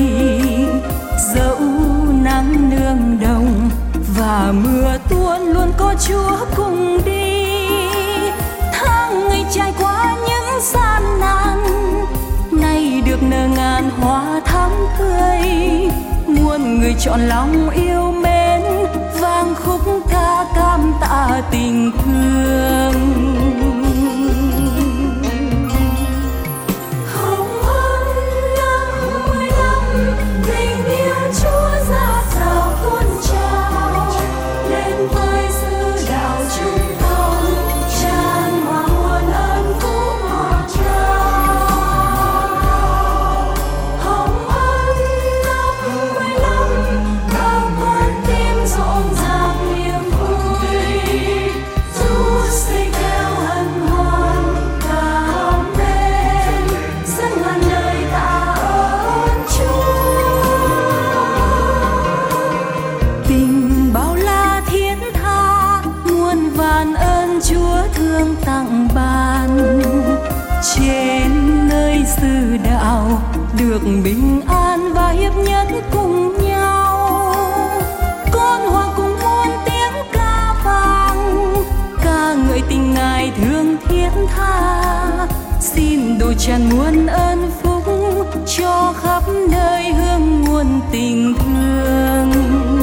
Dẫu nắng nương đồng và mưa tuôn luôn có Chúa cùng đi. Tháng ngày trải qua những gian nan, nay được nở ngàn hoa thắm tươi. Muôn người chọn lòng yêu mến, vang khúc ca cảm tạ tình thương. Được bình an và hiệp nhất cùng nhau. Con hòa cùng muôn tiếng ca vang, ca ngợi tình Ngài thương thiết tha. Xin đổ tràn muôn ơn phúc cho khắp nơi hương nguồn tình thương.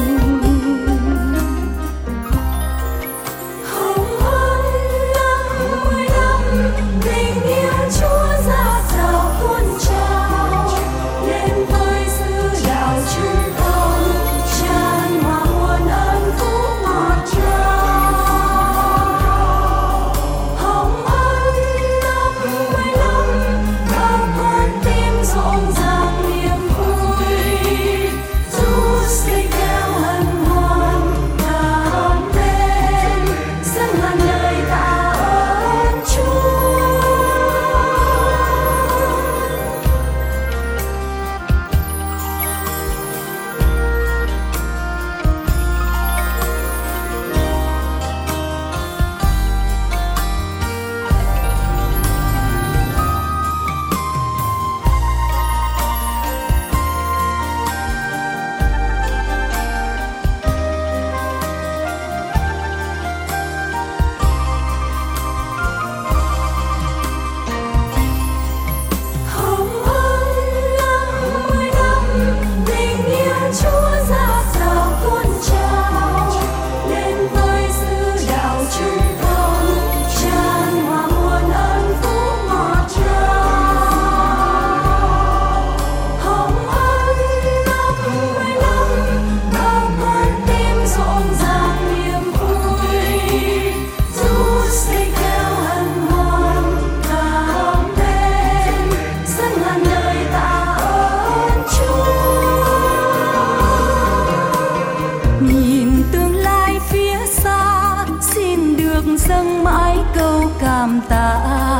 Dâng mãi câu cảm tạ,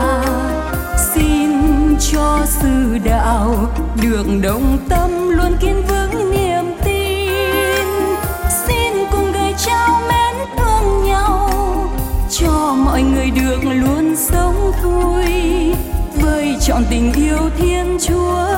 xin cho sư đạo được đồng tâm luôn kiên vững niềm tin. Xin cùng người trao mến thương nhau, cho mọi người được luôn sống vui với trọn tình yêu Thiên Chúa